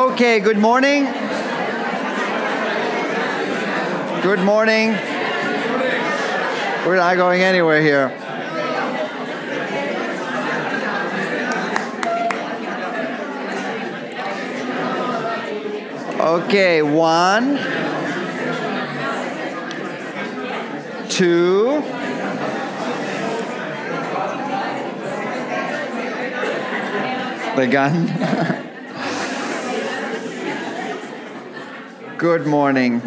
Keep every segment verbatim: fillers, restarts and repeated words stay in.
Okay, good morning. Good morning. We're not going anywhere here. Okay, one, two, the gun. Good morning.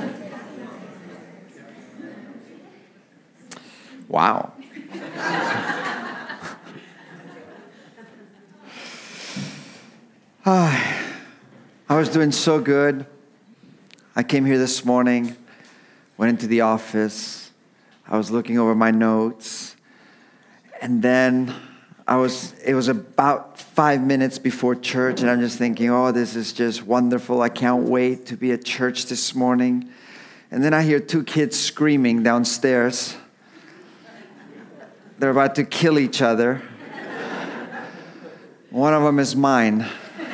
Wow. I was doing so good. I came here this morning, went into the office. I was looking over my notes. And then I was, it was about five minutes before church, and I'm just thinking, oh, this is just wonderful. I can't wait to be at church this morning. And then I hear two kids screaming downstairs. They're about to kill each other. One of them is mine.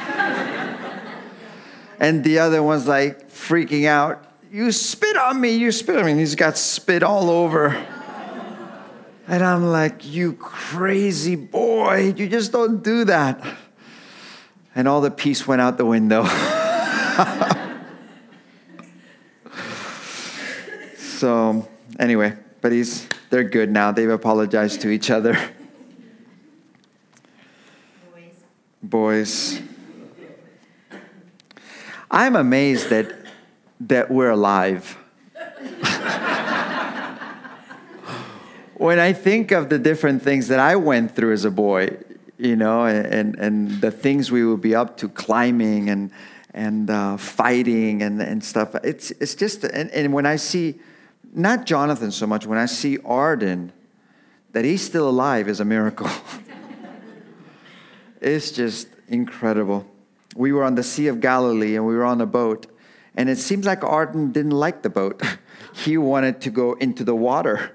And the other one's like freaking out. You spit on me, you spit on me. And he's got spit all over. And I'm like, you crazy boy, you just don't do that. And all the peace went out the window. So anyway, but he's they're good now. They've apologized to each other. Boys. Boys. I'm amazed that that we're alive. When I think of the different things that I went through as a boy, you know, and and the things we would be up to, climbing and and uh, fighting and, and stuff, it's it's just, and, and when I see, not Jonathan so much, when I see Arden, that he's still alive is a miracle. It's just incredible. We were on the Sea of Galilee and we were on a boat, and it seems like Arden didn't like the boat. He wanted to go into the water.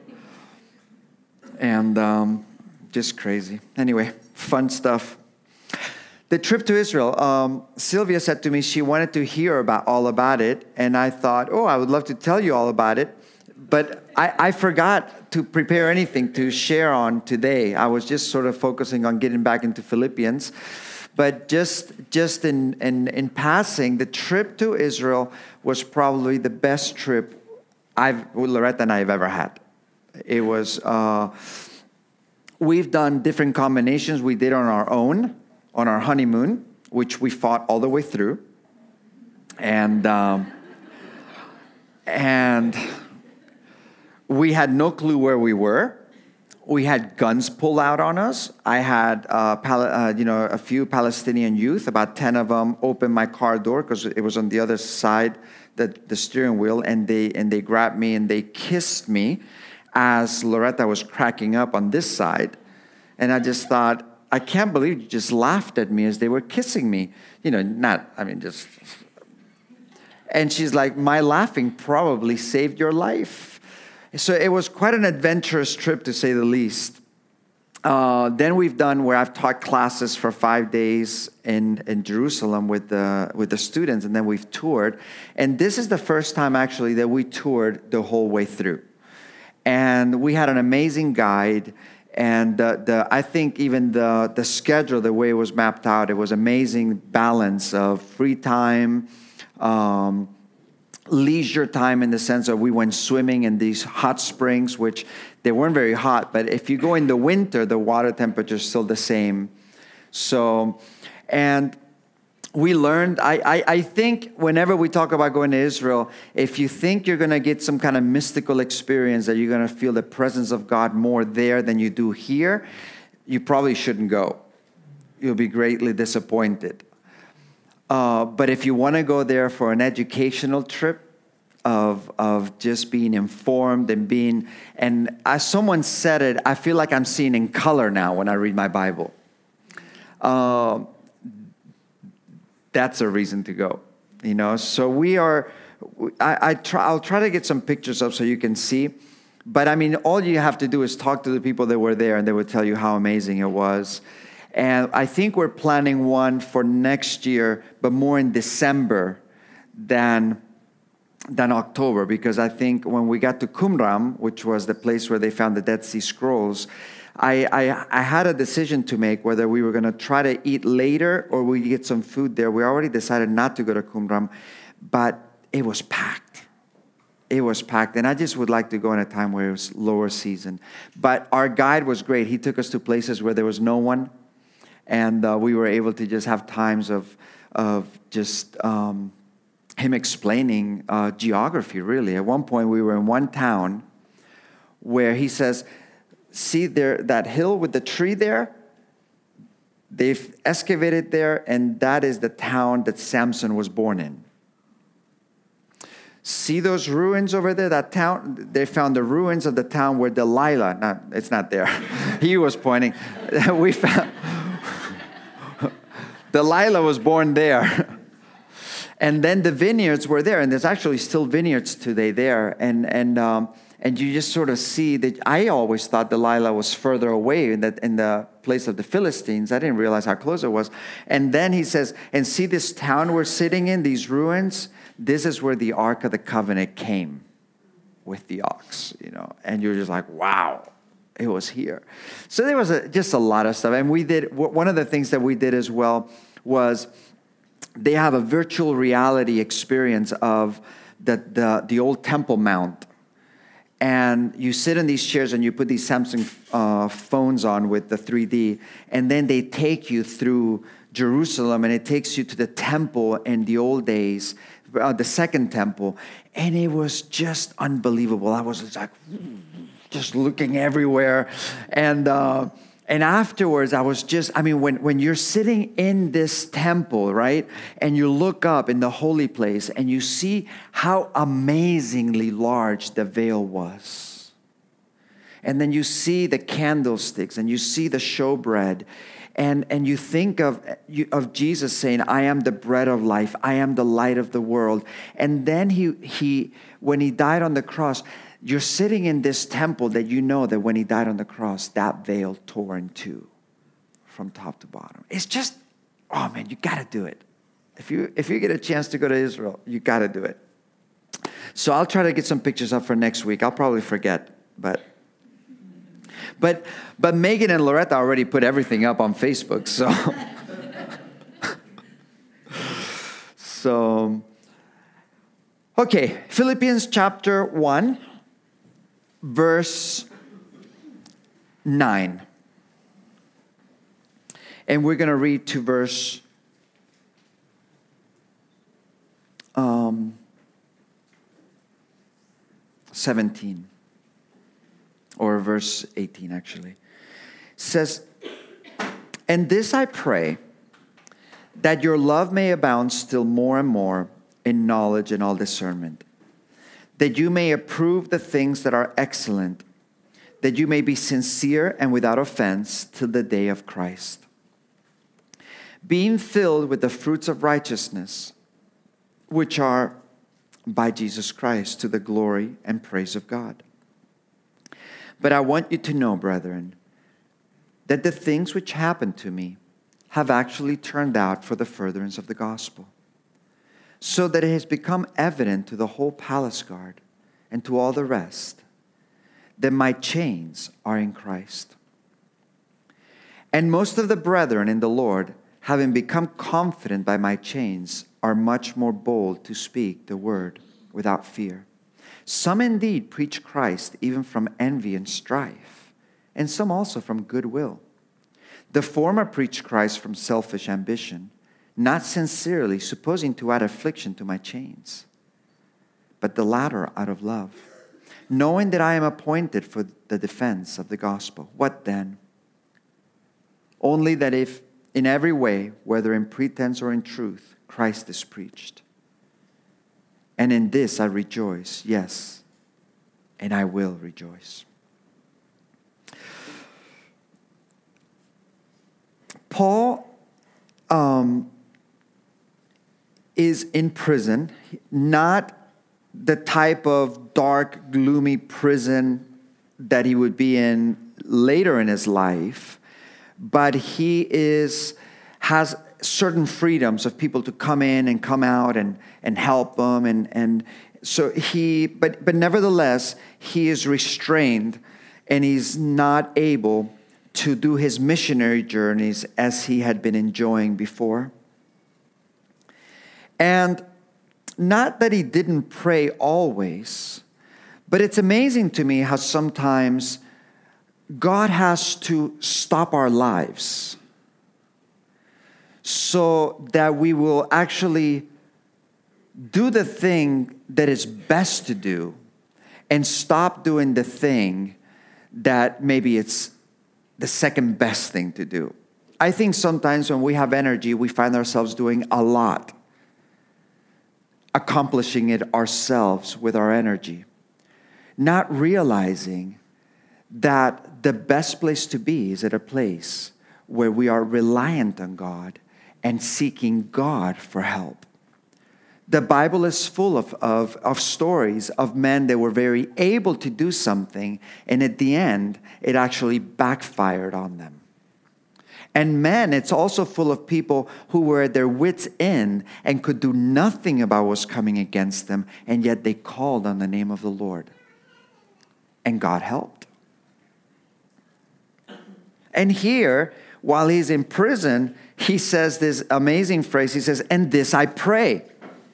And um, just crazy. Anyway, fun stuff. The trip to Israel, um, Sylvia said to me she wanted to hear about all about it. And I thought, oh, I would love to tell you all about it. But I, I forgot to prepare anything to share on today. I was just sort of focusing on getting back into Philippians. But just just in, in, in passing, the trip to Israel was probably the best trip I've, Loretta and I have ever had. It was, uh, we've done different combinations we did on our own, on our honeymoon, which we fought all the way through. And, um, and we had no clue where we were. We had guns pulled out on us. I had, uh, Pal- uh, you know, a few Palestinian youth, about ten of them, opened my car door because it was on the other side, the, the steering wheel, and they and they grabbed me and they kissed me as Loretta was cracking up on this side. And I just thought, I can't believe you just laughed at me as they were kissing me. You know, not, I mean, just. And she's like, my laughing probably saved your life. So it was quite an adventurous trip, to say the least. Uh, then we've done where I've taught classes for five days in, in Jerusalem with the with the students, and then we've toured. And this is the first time, actually, that we toured the whole way through. And we had an amazing guide, and the, the I think even the, the schedule, the way it was mapped out, it was amazing balance of free time, um, leisure time in the sense of we went swimming in these hot springs, which they weren't very hot, but if you go in the winter, the water temperature is still the same. So, and we learned, I, I, I think whenever we talk about going to Israel, if you think you're going to get some kind of mystical experience, that you're going to feel the presence of God more there than you do here, you probably shouldn't go. You'll be greatly disappointed. Uh, but if you want to go there for an educational trip of of just being informed and being, and as someone said it, I feel like I'm seeing in color now when I read my Bible. Uh, that's a reason to go, you know. So we are. I, I try. I'll try to get some pictures up so you can see. But I mean, all you have to do is talk to the people that were there, and they would tell you how amazing it was. And I think we're planning one for next year, but more in December than than October, because I think when we got to Qumran, which was the place where they found the Dead Sea Scrolls, I, I, I had a decision to make whether we were going to try to eat later or we get some food there. We already decided not to go to Qumran, but it was packed. It was packed, and I just would like to go in a time where it was lower season. But our guide was great. He took us to places where there was no one, and uh, we were able to just have times of, of just... Um, him explaining uh, geography, really. At one point, we were in one town where he says, see there, that hill with the tree there? They've excavated there, and that is the town that Samson was born in. See those ruins over there? That town, they found the ruins of the town where Delilah, not, it's not there. He was pointing. We found, Delilah was born there. And then the vineyards were there, and there's actually still vineyards today there. And and um, and you just sort of see that. I always thought Delilah was further away in the in the place of the Philistines. I didn't realize how close it was. And then he says, "And see this town we're sitting in, these ruins. This is where the Ark of the Covenant came, with the ox." You know, and you're just like, "Wow, it was here." So there was a, just a lot of stuff, and we did. One of the things that we did as well was, they have a virtual reality experience of the, the, the old Temple Mount. And you sit in these chairs and you put these Samsung uh, phones on with the three D. And then they take you through Jerusalem, and it takes you to the temple in the old days, uh, the second temple. And it was just unbelievable. I was just like, just looking everywhere. And... Uh, And afterwards, I was just, I mean, when, when you're sitting in this temple, right, and you look up in the holy place and you see how amazingly large the veil was. And then you see the candlesticks and you see the showbread. And, and you think of, of Jesus saying, I am the bread of life. I am the light of the world. And then he, he when he died on the cross, you're sitting in this temple that you know that when he died on the cross, that veil tore in two from top to bottom. It's just, oh man, you got to do it. If you if you get a chance to go to Israel, you got to do it. So I'll try to get some pictures up for next week. I'll probably forget, but but but Megan and Loretta already put everything up on Facebook, so so okay, Philippians chapter one. Verse nine. And we're going to read to verse um, seventeen. Or verse eighteen, actually. It says, and this I pray, that your love may abound still more and more in knowledge and all discernment, that you may approve the things that are excellent, that you may be sincere and without offense till the day of Christ, being filled with the fruits of righteousness, which are by Jesus Christ, to the glory and praise of God. But I want you to know, brethren, that the things which happened to me have actually turned out for the furtherance of the gospel, so that it has become evident to the whole palace guard and to all the rest that my chains are in Christ. And most of the brethren in the Lord, having become confident by my chains, are much more bold to speak the word without fear. Some indeed preach Christ even from envy and strife, and some also from goodwill. The former preach Christ from selfish ambition, not sincerely, supposing to add affliction to my chains, but the latter out of love, knowing that I am appointed for the defense of the gospel. What then? Only that if in every way, whether in pretense or in truth, Christ is preached. And in this I rejoice, yes, and I will rejoice. Paul um, is in prison, not the type of dark, gloomy prison that he would be in later in his life, but he is has certain freedoms of people to come in and come out and, and help them. And, and so he, but, but nevertheless, he is restrained and he's not able to do his missionary journeys as he had been enjoying before. And not that he didn't pray always, but it's amazing to me how sometimes God has to stop our lives so that we will actually do the thing that is best to do and stop doing the thing that maybe it's the second best thing to do. I think sometimes when we have energy, we find ourselves doing a lot, accomplishing it ourselves with our energy, not realizing that the best place to be is at a place where we are reliant on God and seeking God for help. The Bible is full of, of, of stories of men that were very able to do something, and at the end, it actually backfired on them. And men, it's also full of people who were at their wits' end and could do nothing about what was coming against them, and yet they called on the name of the Lord. And God helped. And here, while he's in prison, he says this amazing phrase. He says, "And this I pray."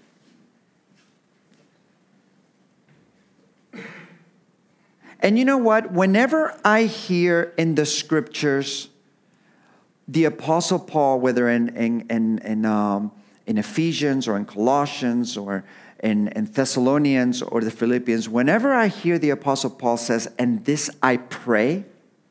And you know what? Whenever I hear in the scriptures the Apostle Paul, whether in in in in, um, in Ephesians or in Colossians or in, in Thessalonians or the Philippians, whenever I hear the Apostle Paul says, "And this I pray,"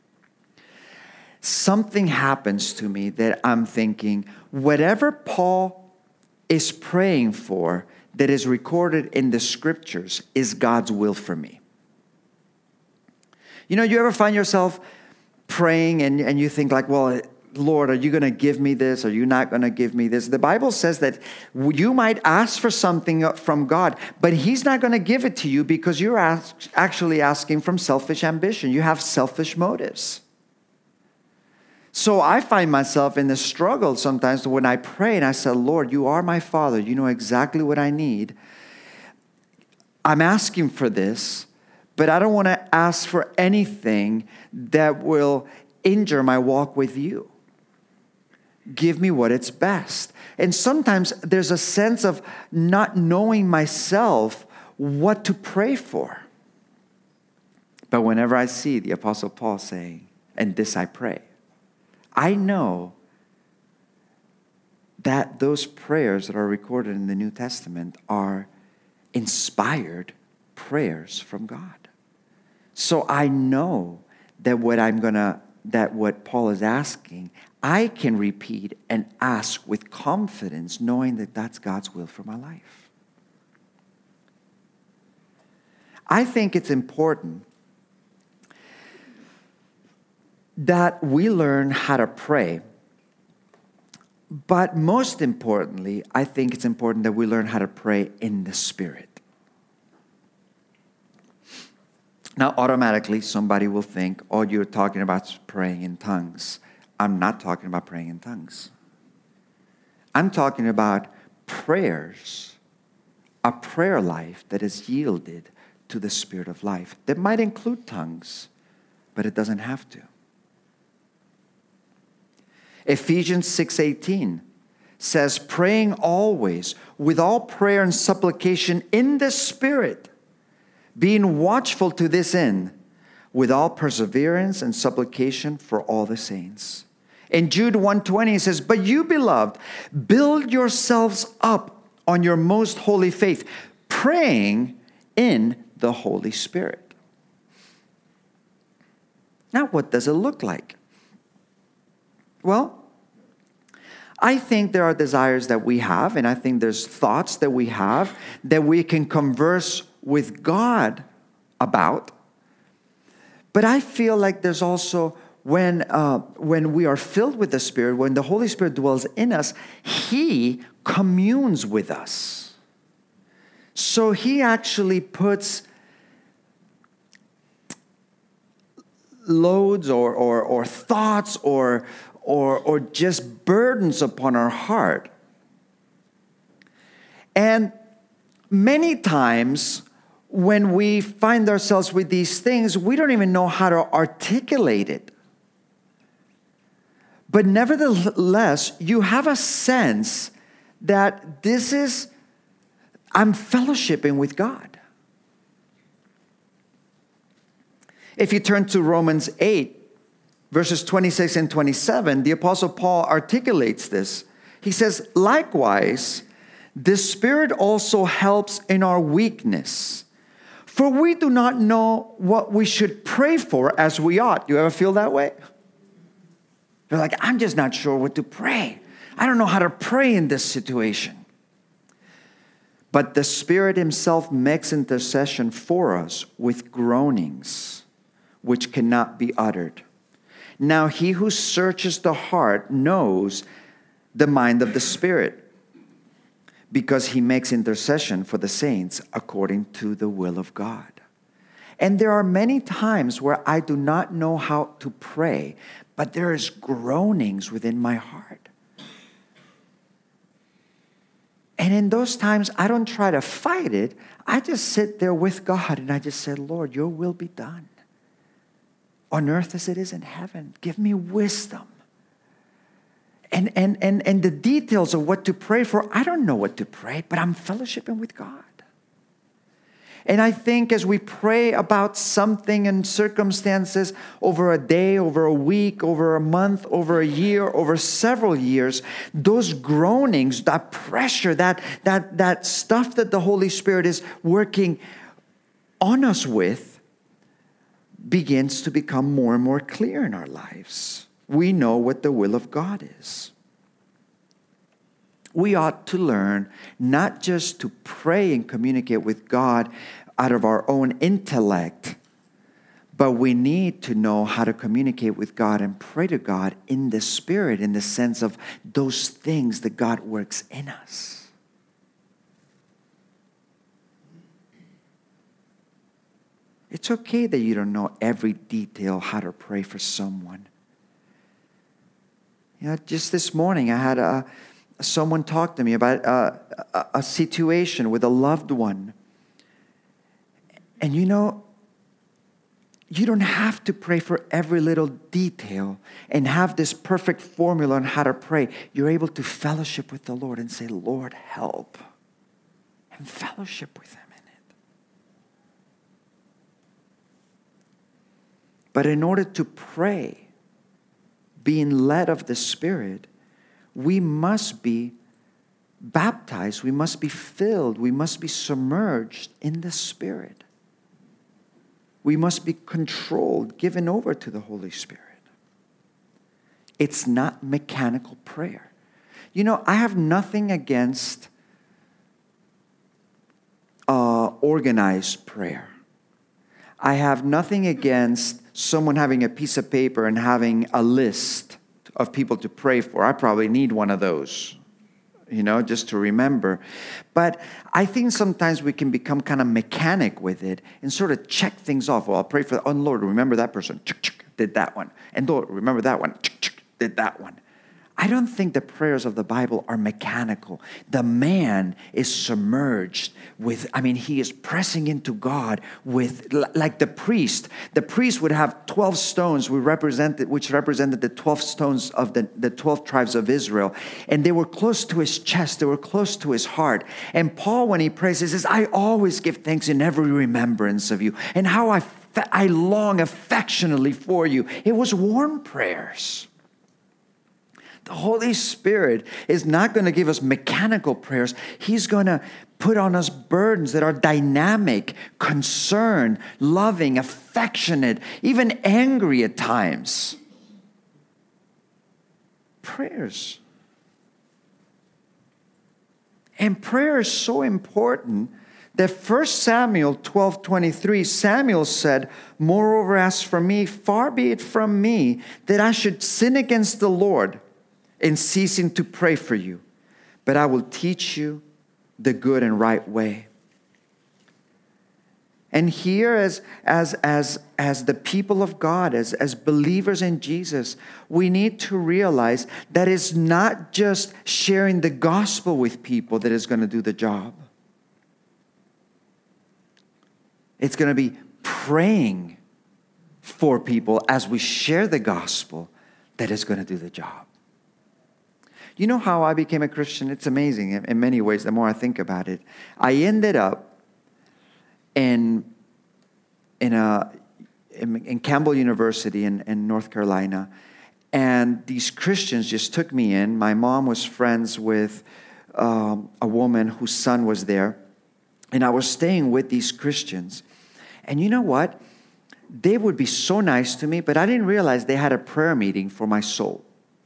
something happens to me that I'm thinking, whatever Paul is praying for that is recorded in the scriptures is God's will for me. You know, you ever find yourself praying and, and you think like, well, Lord, are you going to give me this? Are you not going to give me this? The Bible says that you might ask for something from God, but he's not going to give it to you because you're ask, actually asking from selfish ambition. You have selfish motives. So I find myself in the struggle sometimes when I pray and I say, Lord, you are my Father. You know exactly what I need. I'm asking for this, but I don't want to ask for anything that will injure my walk with you. Give me what is best. And sometimes there's a sense of not knowing myself what to pray for. But whenever I see the Apostle Paul saying, "And this I pray," I know that those prayers that are recorded in the New Testament are inspired prayers from God. So I know that what I'm gonna, that what Paul is asking, I can repeat and ask with confidence, knowing that that's God's will for my life. I think it's important that we learn how to pray. But most importantly, I think it's important that we learn how to pray in the Spirit. Now, automatically, somebody will think, oh, you're talking about praying in tongues. I'm not talking about praying in tongues. I'm talking about prayers, a prayer life that is yielded to the Spirit of life. That might include tongues, but it doesn't have to. Ephesians six eighteen says, praying always with all prayer and supplication in the Spirit, being watchful to this end, with all perseverance and supplication for all the saints. In Jude one twenty, it says, but you, beloved, build yourselves up on your most holy faith, praying in the Holy Spirit. Now, what does it look like? Well, I think there are desires that we have, and I think there's thoughts that we have that we can converse with God about. But I feel like there's also, when, uh, when we are filled with the Spirit, when the Holy Spirit dwells in us, He communes with us. So He actually puts loads or, or, or thoughts or, or, or just burdens upon our heart. And many times when we find ourselves with these things, we don't even know how to articulate it. But nevertheless, you have a sense that this is, I'm fellowshipping with God. If you turn to Romans eight, verses twenty-six and twenty-seven, the Apostle Paul articulates this. He says, likewise, the Spirit also helps in our weakness. For we do not know what we should pray for as we ought. You ever feel that way? You're like, I'm just not sure what to pray. I don't know how to pray in this situation. But the Spirit Himself makes intercession for us with groanings which cannot be uttered. Now He who searches the heart knows the mind of the Spirit, because He makes intercession for the saints according to the will of God. And there are many times where I do not know how to pray, but there is groanings within my heart. And in those times, I don't try to fight it. I just sit there with God and I just say, Lord, your will be done on earth as it is in heaven. Give me wisdom. And, and, and, and the details of what to pray for, I don't know what to pray, but I'm fellowshipping with God. And I think as we pray about something and circumstances over a day, over a week, over a month, over a year, over several years, those groanings, that pressure, that, that, that stuff that the Holy Spirit is working on us with begins to become more and more clear in our lives. We know what the will of God is. We ought to learn not just to pray and communicate with God out of our own intellect, but we need to know how to communicate with God and pray to God in the Spirit, in the sense of those things that God works in us. It's okay that you don't know every detail how to pray for someone. You know, just this morning I had a, someone talk to me about a, a, a situation with a loved one. And you know, you don't have to pray for every little detail and have this perfect formula on how to pray. You're able to fellowship with the Lord and say, Lord, help. And fellowship with Him in it. But in order to pray, being led of the Spirit, we must be baptized, we must be filled, we must be submerged in the Spirit. We must be controlled, given over to the Holy Spirit. It's not mechanical prayer. You know, I have nothing against uh, organized prayer. I have nothing against someone having a piece of paper and having a list of people to pray for. I probably need one of those, you know, just to remember. But I think sometimes we can become kind of mechanic with it and sort of check things off. Well, I'll pray for, oh, Lord, remember that person. Did that one. And Lord, remember that one. Did that one. I don't think the prayers of the Bible are mechanical. The man is submerged with, I mean, he is pressing into God with, like the priest. The priest would have twelve stones which represented, which represented the twelve stones of the, the twelve tribes of Israel. And they were close to his chest. They were close to his heart. And Paul, when he prays, he says, I always give thanks in every remembrance of you. And how I, I long affectionately for you. It was warm prayers. The Holy Spirit is not going to give us mechanical prayers. He's going to put on us burdens that are dynamic, concerned, loving, affectionate, even angry at times. Prayers. And prayer is so important that First Samuel twelve twenty-three, Samuel said, moreover, as for me, far be it from me that I should sin against the Lord in ceasing to pray for you, but I will teach you the good and right way. And here, as, as, as, as the people of God, as, as believers in Jesus, we need to realize that it's not just sharing the gospel with people that is going to do the job. It's going to be praying for people as we share the gospel that is going to do the job. You know how I became a Christian? It's amazing in, in many ways, the more I think about it. I ended up in in a in, in Campbell University in, in North Carolina, and these Christians just took me in. My mom was friends with um, a woman whose son was there, and I was staying with these Christians. And you know what? They would be so nice to me, but I didn't realize they had a prayer meeting for my soul.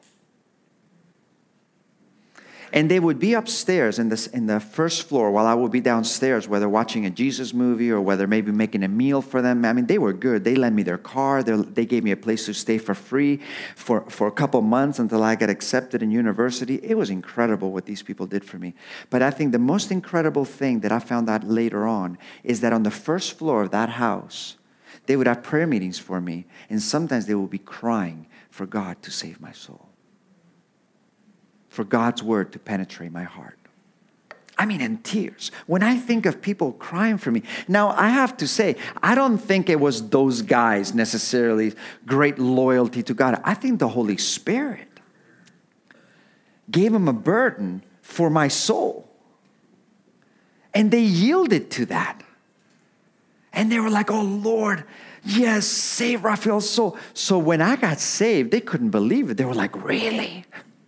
And they would be upstairs in this in the first floor while I would be downstairs, whether watching a Jesus movie or whether maybe making a meal for them. I mean, they were good. They lent me their car. They, they gave me a place to stay for free for, for a couple months until I got accepted in university. It was incredible what these people did for me. But I think the most incredible thing that I found out later on is that on the first floor of that house, they would have prayer meetings for me. And sometimes they would be crying for God to save my soul, for God's word to penetrate my heart. I mean, in tears. When I think of people crying for me. Now, I have to say, I don't think it was those guys necessarily great loyalty to God. I think the Holy Spirit gave them a burden for my soul. And they yielded to that. And they were like, oh, Lord, yes, save Raphael's soul. So when I got saved, they couldn't believe it. They were like, really?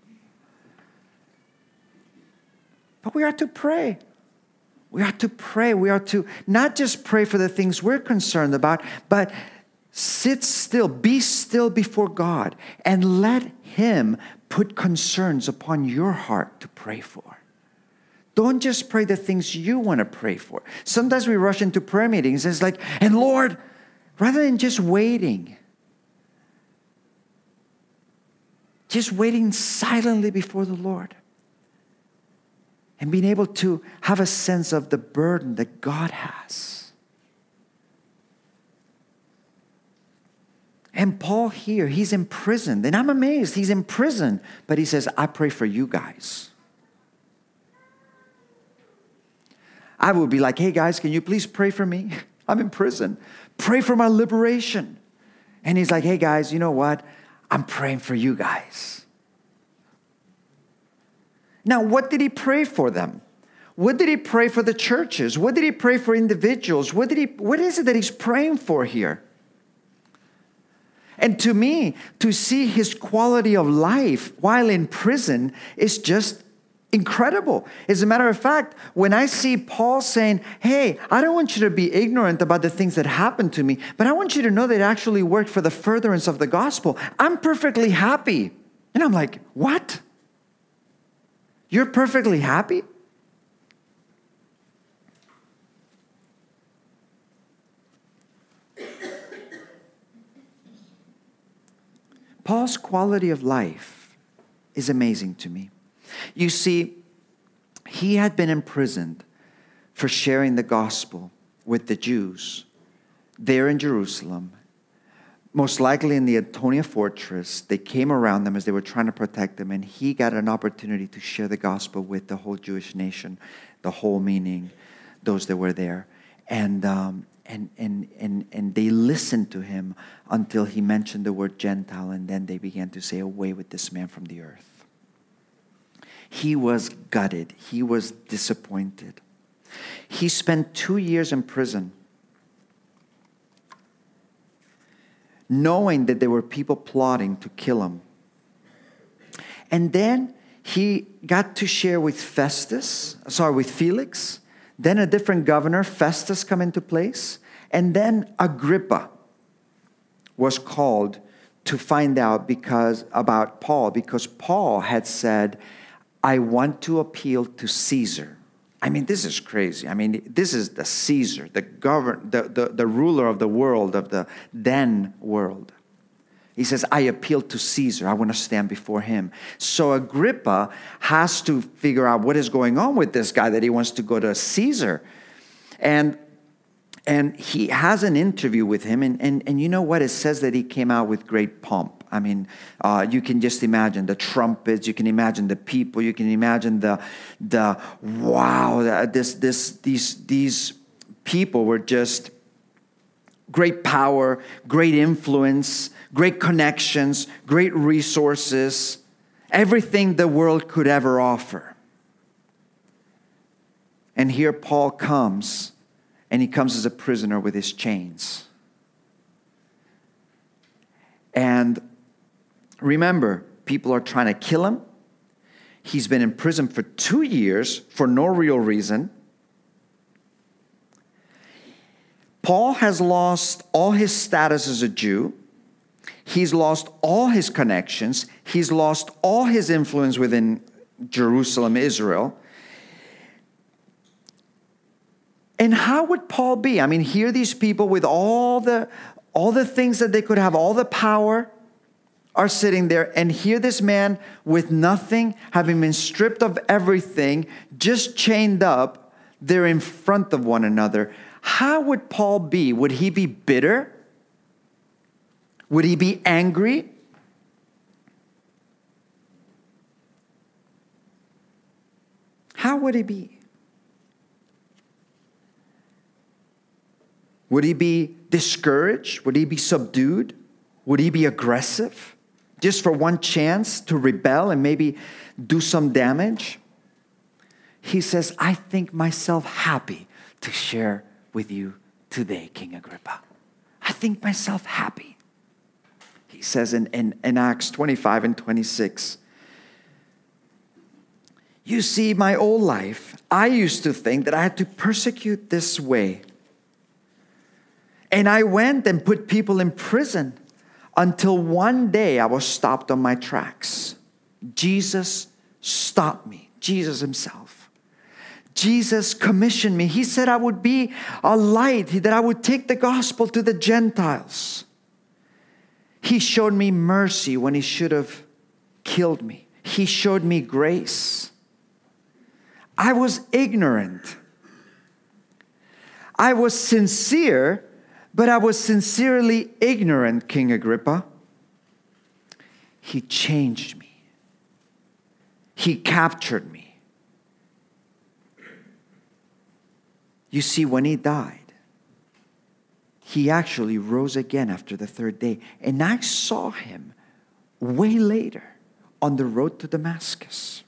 But we are to pray. We are to pray. We are to not just pray for the things we're concerned about, but sit still, be still before God, and let Him put concerns upon your heart to pray for. Don't just pray the things you want to pray for. Sometimes we rush into prayer meetings and it's like, and Lord, rather than just waiting, just waiting silently before the Lord, and being able to have a sense of the burden that God has. And Paul here, he's imprisoned. And I'm amazed. He's in prison. But he says, I pray for you guys. I would be like, hey guys, can you please pray for me? I'm in prison. Pray for my liberation. And he's like, hey guys, you know what? I'm praying for you guys. Now, what did he pray for them? What did he pray for the churches? What did he pray for individuals? What did he? What is it that he's praying for here? And to me, to see his quality of life while in prison is just incredible. As a matter of fact, when I see Paul saying, hey, I don't want you to be ignorant about the things that happened to me, but I want you to know that it actually worked for the furtherance of the gospel. I'm perfectly happy. And I'm like, what? You're perfectly happy? Paul's quality of life is amazing to me. You see, he had been imprisoned for sharing the gospel with the Jews there in Jerusalem. Most likely in the Antonia fortress, they came around them as they were trying to protect them, and he got an opportunity to share the gospel with the whole Jewish nation, the whole meaning, those that were there. And um, and and and and they listened to him until he mentioned the word Gentile, and then they began to say, away with this man from the earth. He was gutted. He was disappointed. He spent two years in prison, knowing that there were people plotting to kill him. And then he got to share with Festus, sorry, with Felix. Then a different governor, Festus, come into place. And then Agrippa was called to find out because about Paul, because Paul had said, I want to appeal to Caesar. I mean, this is crazy. I mean, this is the Caesar, the govern, the, the, the ruler of the world, of the then world. He says, I appeal to Caesar. I want to stand before him. So Agrippa has to figure out what is going on with this guy that he wants to go to Caesar. And And he has an interview with him. And, and, and you know what? It says that he came out with great pomp. I mean, uh, you can just imagine the trumpets. You can imagine the people. You can imagine the, the wow, this, this, these, these people were just great power, great influence, great connections, great resources, everything the world could ever offer. And here Paul comes, and he comes as a prisoner with his chains. And remember, people are trying to kill him. He's been in prison for two years for no real reason. Paul has lost all his status as a Jew. He's lost all his connections. He's lost all his influence within Jerusalem, Israel. And how would Paul be? I mean, here these people with all the, all the things that they could have, all the power, are sitting there. And here this man with nothing, having been stripped of everything, just chained up, they're in front of one another. How would Paul be? Would he be bitter? Would he be angry? How would he be? Would he be discouraged? Would he be subdued? Would he be aggressive? Just for one chance to rebel and maybe do some damage? He says, I think myself happy to share with you today, King Agrippa. I think myself happy. He says in, in, in Acts twenty-five and twenty-six, you see, my whole life, I used to think that I had to persecute this way. And I went and put people in prison until one day I was stopped on my tracks. Jesus stopped me, Jesus himself. Jesus commissioned me. He said I would be a light, that I would take the gospel to the Gentiles. He showed me mercy when he should have killed me. He showed me grace. I was ignorant. I was sincere, but I was sincerely ignorant, King Agrippa. He changed me. He captured me. You see, when he died, he actually rose again after the third day. And I saw him way later on the road to Damascus.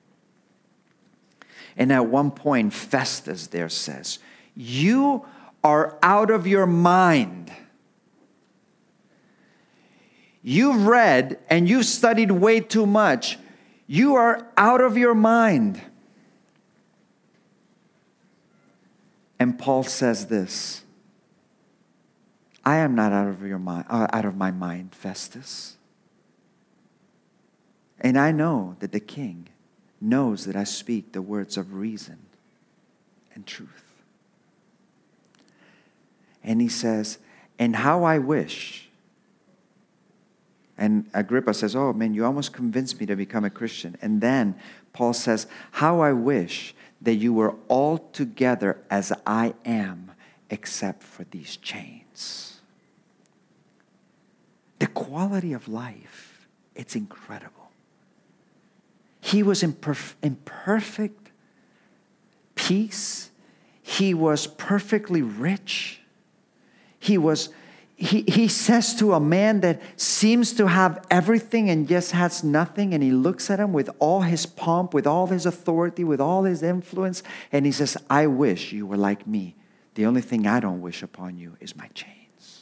And at one point, Festus there says, you are out of your mind. You've read and you've studied way too much. You are out of your mind. And Paul says this, I am not out of your mind, uh, out of my mind, Festus. And I know that the king knows that I speak the words of reason and truth. And he says, and how I wish. And Agrippa says, oh man, you almost convinced me to become a Christian. And then Paul says, how I wish that you were all together as I am, except for these chains. The quality of life, it's incredible. He was in, perf- in perfect peace. He was perfectly rich. He was, he, he says to a man that seems to have everything and just has nothing, and he looks at him with all his pomp, with all his authority, with all his influence, and he says, I wish you were like me. The only thing I don't wish upon you is my chains.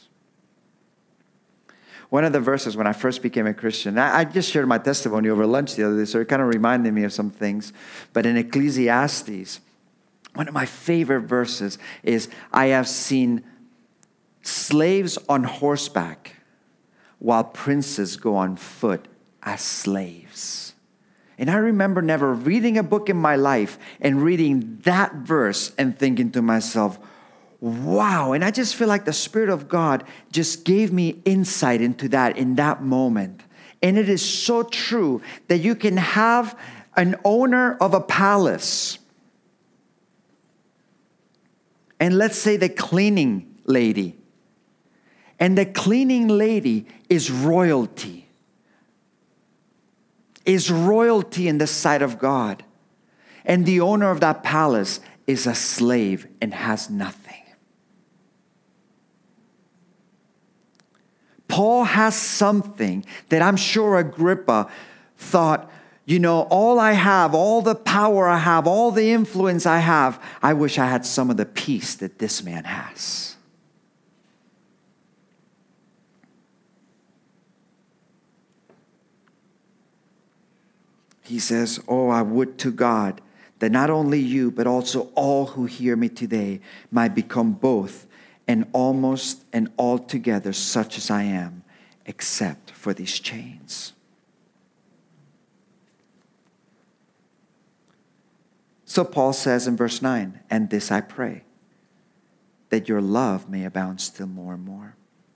One of the verses when I first became a Christian, I, I just shared my testimony over lunch the other day, so it kind of reminded me of some things. But in Ecclesiastes, one of my favorite verses is, I have seen slaves on horseback while princes go on foot as slaves. And I remember never reading a book in my life and reading that verse and thinking to myself, wow. And I just feel like the Spirit of God just gave me insight into that in that moment. And it is so true that you can have an owner of a palace and let's say the cleaning lady. And the cleaning lady is royalty. Is royalty in the sight of God. And the owner of that palace is a slave and has nothing. Paul has something that I'm sure Agrippa thought, you know, all I have, all the power I have, all the influence I have, I wish I had some of the peace that this man has. He says, oh, I would to God that not only you, but also all who hear me today might become both and almost and altogether such as I am, except for these chains. So Paul says in verse nine, and this I pray, that your love may abound still more and more,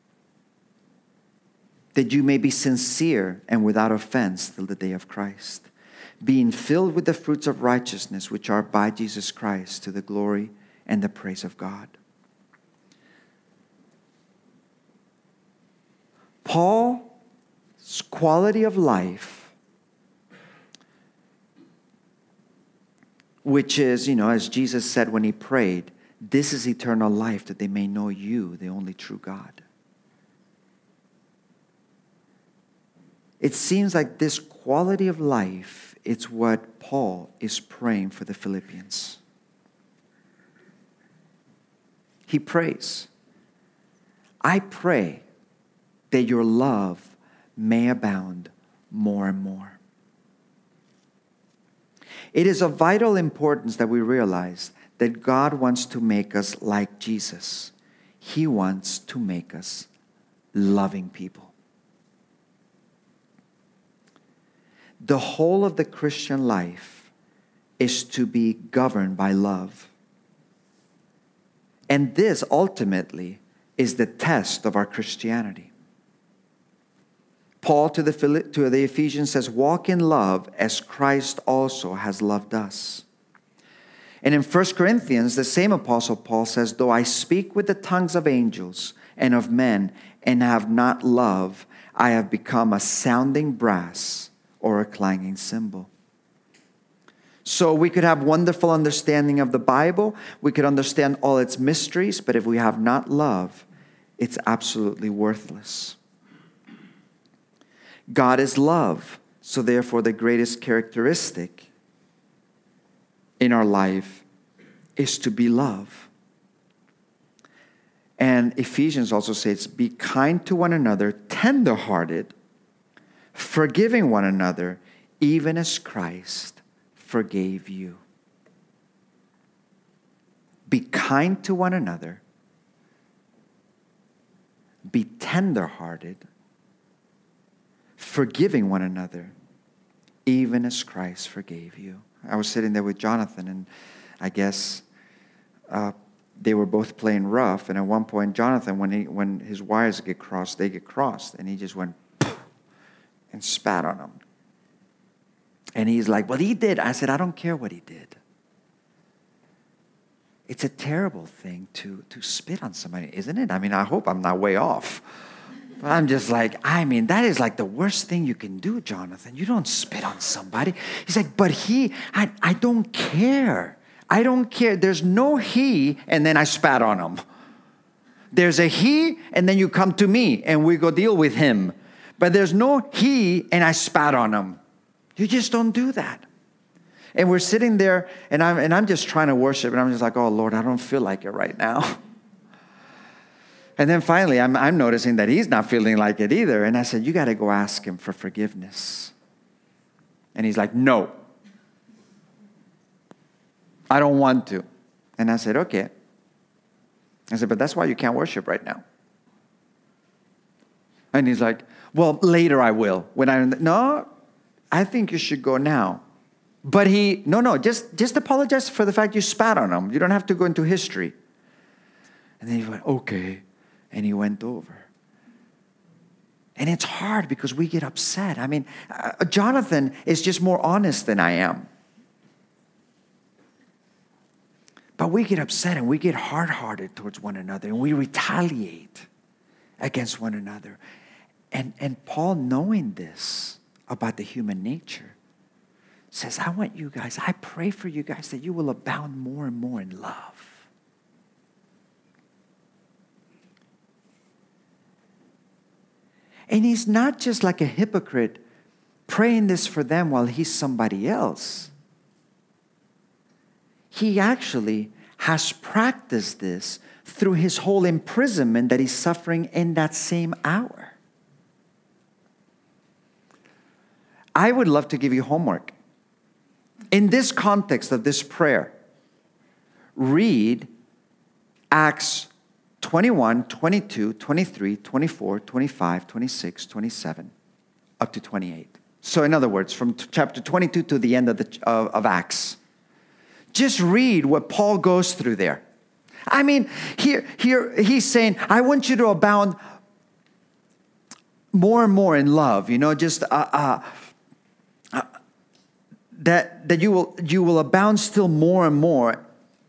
that you may be sincere and without offense till the day of Christ, being filled with the fruits of righteousness which are by Jesus Christ, to the glory and the praise of God. Paul's quality of life, which is, you know, as Jesus said when he prayed, this is eternal life, that they may know you, the only true God. It seems like this quality of life, it's what Paul is praying for the Philippians. He prays, I pray that your love may abound more and more. It is of vital importance that we realize that God wants to make us like Jesus. He wants to make us loving people. The whole of the Christian life is to be governed by love. And this ultimately is the test of our Christianity. Paul to the, to the Ephesians says, walk in love as Christ also has loved us. And in First Corinthians, the same Apostle Paul says, though I speak with the tongues of angels and of men and have not love, I have become a sounding brass or a clanging cymbal. So we could have wonderful understanding of the Bible. We could understand all its mysteries, but if we have not love, it's absolutely worthless. God is love, so therefore the greatest characteristic in our life is to be love. And Ephesians also says, be kind to one another, tender-hearted, forgiving one another, even as Christ forgave you. Be kind to one another. Be tender-hearted, forgiving one another, even as Christ forgave you. I was sitting there with Jonathan, and I guess uh, they were both playing rough. And at one point, Jonathan, when he when his wires get crossed, they get crossed, and he just went and spat on him. And he's like, well, he did. I said, I don't care what he did. It's a terrible thing to, to spit on somebody, isn't it? I mean, I hope I'm not way off. But I'm just like, I mean, that is like the worst thing you can do, Jonathan. You don't spit on somebody. He's like, but he, I, I don't care. I don't care. There's no he, and then I spat on him. There's a he, and then you come to me, and we go deal with him. But there's no he, and I spat on him. You just don't do that. And we're sitting there, and I'm and I'm just trying to worship, and I'm just like, oh, Lord, I don't feel like it right now. And then finally, I'm I'm noticing that he's not feeling like it either. And I said, you got to go ask him for forgiveness. And he's like, no. I don't want to. And I said, okay. I said, but that's why you can't worship right now. And he's like, well, later I will. When I no, I think you should go now. But he, no, no, just, just apologize for the fact you spat on him. You don't have to go into history. And then he went, okay. And he went over. And it's hard because we get upset. I mean, uh, Jonathan is just more honest than I am. But we get upset and we get hard-hearted towards one another and we retaliate against one another. And, and Paul, knowing this about the human nature, says, I want you guys, I pray for you guys that you will abound more and more in love. And he's not just like a hypocrite praying this for them while he's somebody else. He actually has practiced this through his whole imprisonment that he's suffering in that same hour. I would love to give you homework. In this context of this prayer, read Acts twenty-one, twenty-two, twenty-three, twenty-four, twenty-five, twenty-six, twenty-seven, up to twenty-eight. So in other words, from t- chapter twenty-two to the end of, the, of, of Acts. Just read what Paul goes through there. I mean, here, here he's saying, I want you to abound more and more in love. You know, just uh, uh, uh, that that you will you will abound still more and more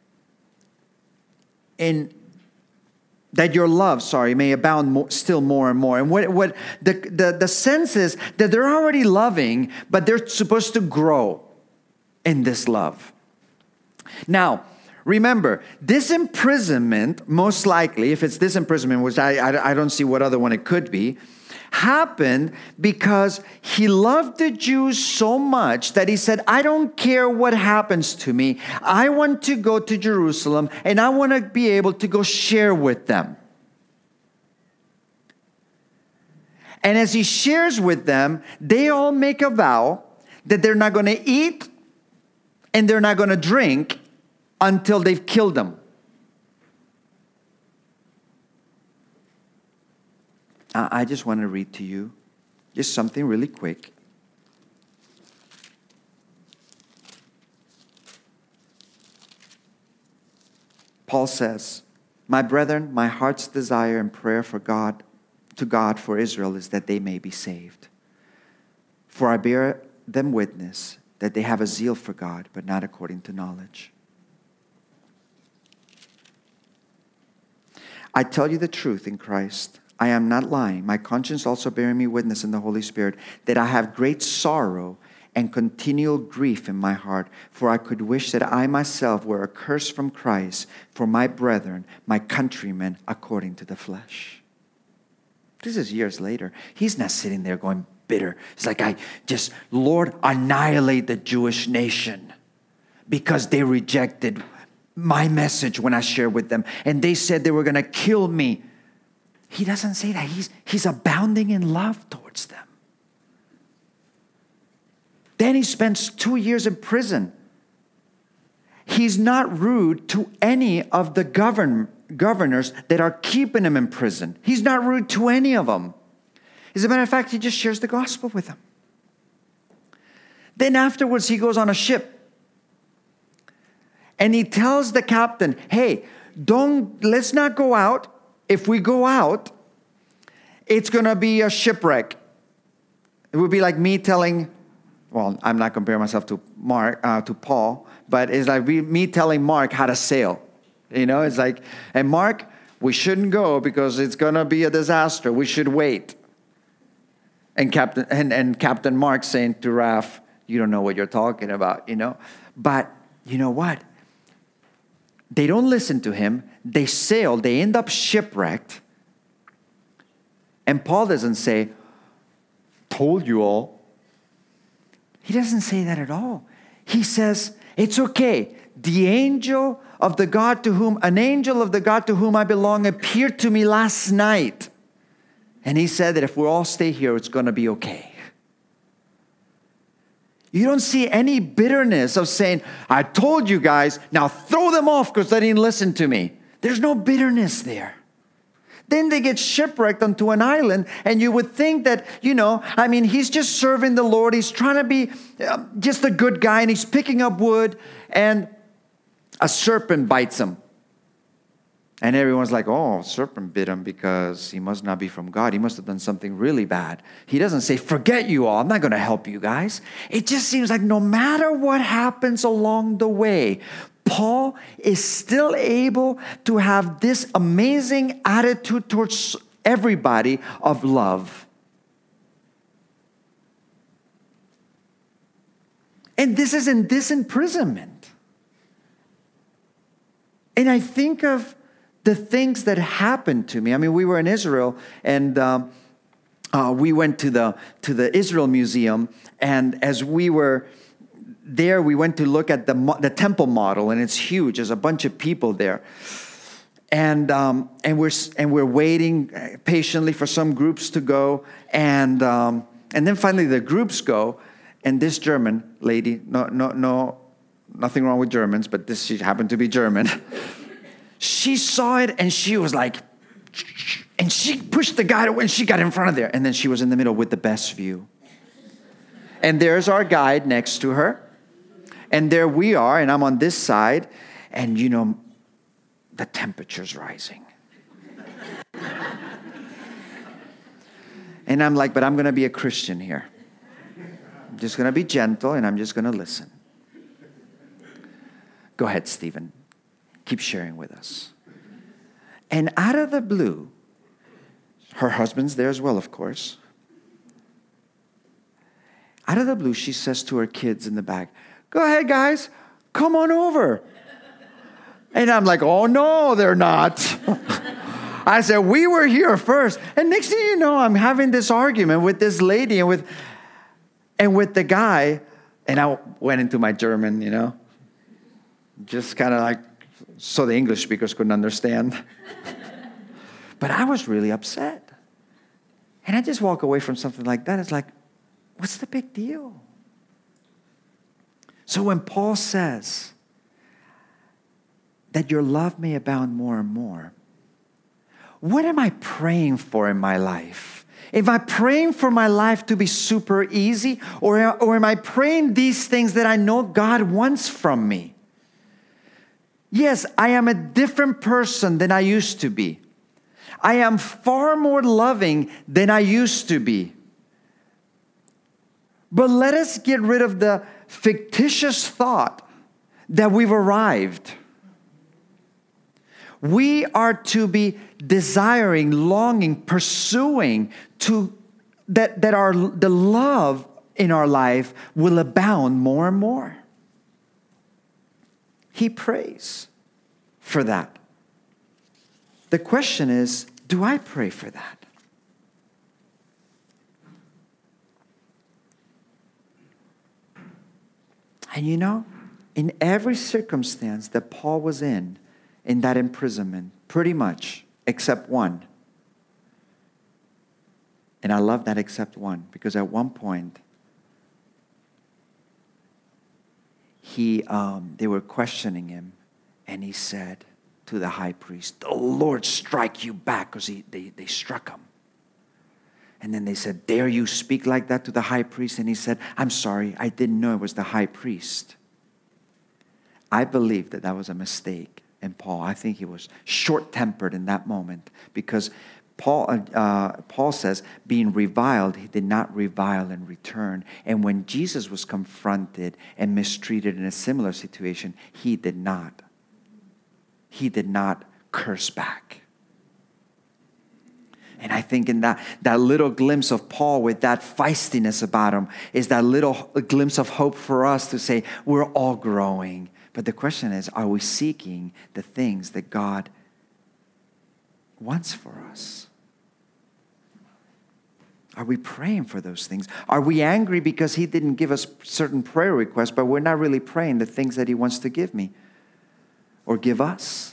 in that your love, sorry, may abound more, still more and more. And what what the, the the sense is that they're already loving, but they're supposed to grow in this love. Now, remember, this imprisonment, most likely, if it's this imprisonment, which I, I, I don't see what other one it could be, happened because he loved the Jews so much that he said, I don't care what happens to me. I want to go to Jerusalem and I want to be able to go share with them. And as he shares with them, they all make a vow that they're not going to eat and they're not going to drink until they've killed them. I just want to read to you just something really quick. Paul says, my brethren, my heart's desire and prayer for God, to God for Israel is that they may be saved. For I bear them witness that they have a zeal for God, but not according to knowledge. I tell you the truth in Christ. I am not lying. My conscience also bearing me witness in the Holy Spirit that I have great sorrow and continual grief in my heart. For I could wish that I myself were accursed from Christ for my brethren, my countrymen, according to the flesh. This is years later. He's not sitting there going bitter. It's like, I just, Lord, annihilate the Jewish nation because they rejected my message when I shared with them. And they said they were going to kill me. He doesn't say that. He's, he's abounding in love towards them. Then he spends two years in prison. He's not rude to any of the govern, governors that are keeping him in prison. He's not rude to any of them. As a matter of fact, he just shares the gospel with them. Then afterwards, he goes on a ship. And he tells the captain, hey, don't, let's not go out. If we go out, it's going to be a shipwreck. It would be like me telling, well, I'm not comparing myself to Mark, uh, to Paul, but it's like me telling Mark how to sail. You know, it's like, and Mark, we shouldn't go because it's going to be a disaster. We should wait. And Captain and, and Captain Mark saying to Raph, you don't know what you're talking about, you know. But you know what? They don't listen to him. They sail. They end up shipwrecked. And Paul doesn't say, told you all. He doesn't say that at all. He says, it's okay. The angel of the God to whom, an angel of the God to whom I belong appeared to me last night. And he said that if we all stay here, it's going to be okay. You don't see any bitterness of saying, I told you guys, now throw them off because they didn't listen to me. There's no bitterness there. Then they get shipwrecked onto an island, and you would think that, you know, I mean, he's just serving the Lord. He's trying to be uh, just a good guy, and he's picking up wood, and a serpent bites him. And everyone's like, oh, serpent bit him because he must not be from God. He must have done something really bad. He doesn't say, forget you all. I'm not going to help you guys. It just seems like no matter what happens along the way, Paul is still able to have this amazing attitude towards everybody of love. And this is in this imprisonment. And I think of the things that happened to me. I mean, we were in Israel, and um, uh, we went to the to the Israel Museum, and as we were there, we went to look at the the temple model, and it's huge. There's a bunch of people there, and um, and we're and we're waiting patiently for some groups to go, and um, and then finally the groups go, and this German lady, no no no, nothing wrong with Germans, but this she happened to be German. She saw it, and she was like, and she pushed the guy away, and she got in front of there, and then she was in the middle with the best view. And there's our guide next to her. And there we are, and I'm on this side, and you know, the temperature's rising. And I'm like, but I'm going to be a Christian here. I'm just going to be gentle, and I'm just going to listen. Go ahead, Stephen. Keep sharing with us. And out of the blue, her husband's there as well, of course. Out of the blue, she says to her kids in the back, "Go ahead, guys, come on over." And I'm like, oh, no, they're not. I said, we were here first. And next thing you know, I'm having this argument with this lady and with, and with the guy. And I went into my German, you know, just kind of like, so the English speakers couldn't understand. But I was really upset. And I just walk away from something like that. It's like, what's the big deal? So when Paul says that your love may abound more and more, what am I praying for in my life? Am I praying for my life to be super easy? Or, or am I praying these things that I know God wants from me? Yes, I am a different person than I used to be. I am far more loving than I used to be. But let us get rid of the fictitious thought that we've arrived. We are to be desiring, longing, pursuing to that, that our the love in our life will abound more and more. He prays for that. The question is, do I pray for that? And you know, in every circumstance that Paul was in, in that imprisonment, pretty much, except one. And I love that except one, because at one point, he, um, they were questioning him, and he said to the high priest, "The Lord strike you back," because they, they struck him. And then they said, "Dare you speak like that to the high priest?" And he said, "I'm sorry, I didn't know it was the high priest." I believe that that was a mistake in Paul. I think he was short-tempered in that moment, because Paul, uh, Paul says, being reviled, he did not revile in return. And when Jesus was confronted and mistreated in a similar situation, he did not. He did not curse back. And I think in that, that little glimpse of Paul with that feistiness about him is that little glimpse of hope for us to say, we're all growing. But the question is, are we seeking the things that God wants for us? Are we praying for those things? Are we angry because he didn't give us certain prayer requests, but we're not really praying the things that he wants to give me or give us?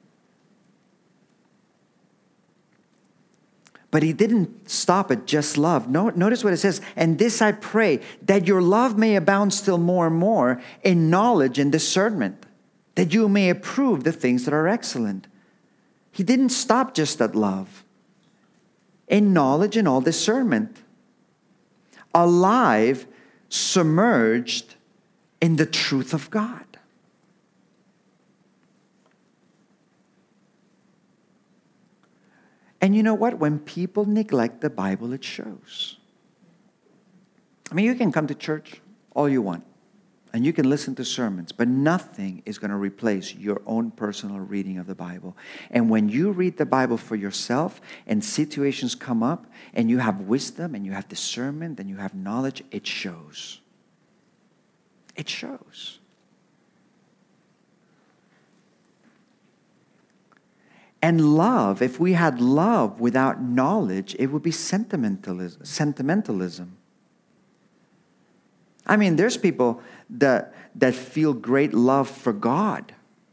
But he didn't stop at just love. No, notice what it says. "And this I pray, that your love may abound still more and more in knowledge and discernment, that you may approve the things that are excellent." He didn't stop just at love. In knowledge and all discernment. Alive, submerged in the truth of God. And you know what? When people neglect the Bible, it shows. I mean, you can come to church all you want. And you can listen to sermons, but nothing is going to replace your own personal reading of the Bible. And when you read the Bible for yourself and situations come up and you have wisdom and you have discernment and you have knowledge, it shows. It shows. And love, if we had love without knowledge, it would be sentimentalism. sentimentalism. I mean, there's people that, that feel great love for God.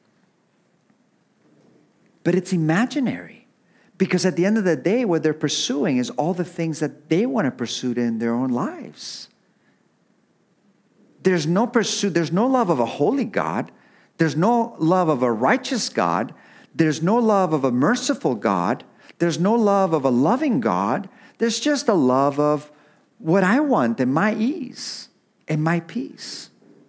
But it's imaginary. Because at the end of the day, what they're pursuing is all the things that they want to pursue in their own lives. There's no pursuit, there's no love of a holy God. There's no love of a righteous God. There's no love of a merciful God. There's no love of a loving God. There's just a love of what I want and my ease and my peace.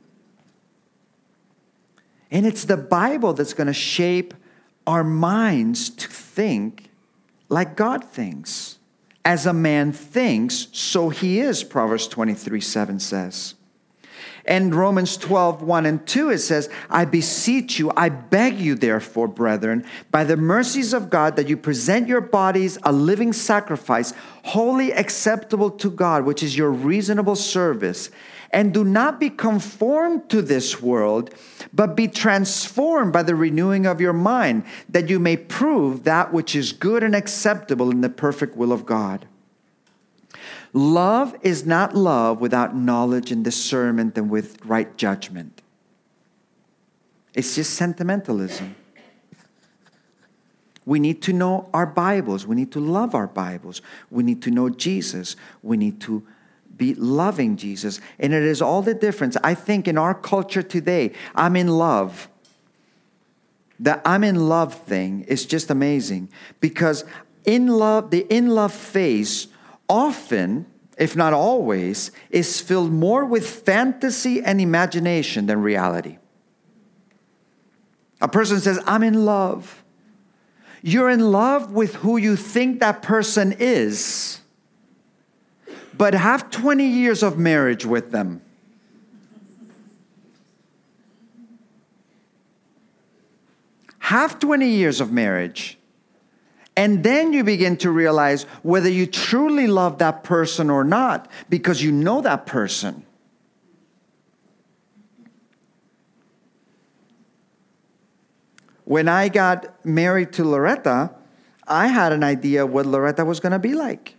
And it's the Bible that's going to shape our minds to think like God thinks. As a man thinks, so he is, Proverbs twenty-three seven says. And Romans twelve, one and two, it says, I beseech you, I beg you, therefore, brethren, by the mercies of God, that you present your bodies a living sacrifice, wholly acceptable to God, which is your reasonable service. And do not be conformed to this world, but be transformed by the renewing of your mind, that you may prove that which is good and acceptable in the perfect will of God. Love is not love without knowledge and discernment and with right judgment. It's just sentimentalism. We need to know our Bibles. We need to love our Bibles. We need to know Jesus. We need to be loving Jesus. And it is all the difference. I think in our culture today, I'm in love. The I'm in love thing is just amazing. Because in love, the in love phase often, if not always, is filled more with fantasy and imagination than reality. A person says, I'm in love. You're in love with who you think that person is, but have twenty years of marriage with them. Have twenty years of marriage. And then you begin to realize whether you truly love that person or not, because you know that person. When I got married to Loretta, I had an idea of what Loretta was going to be like.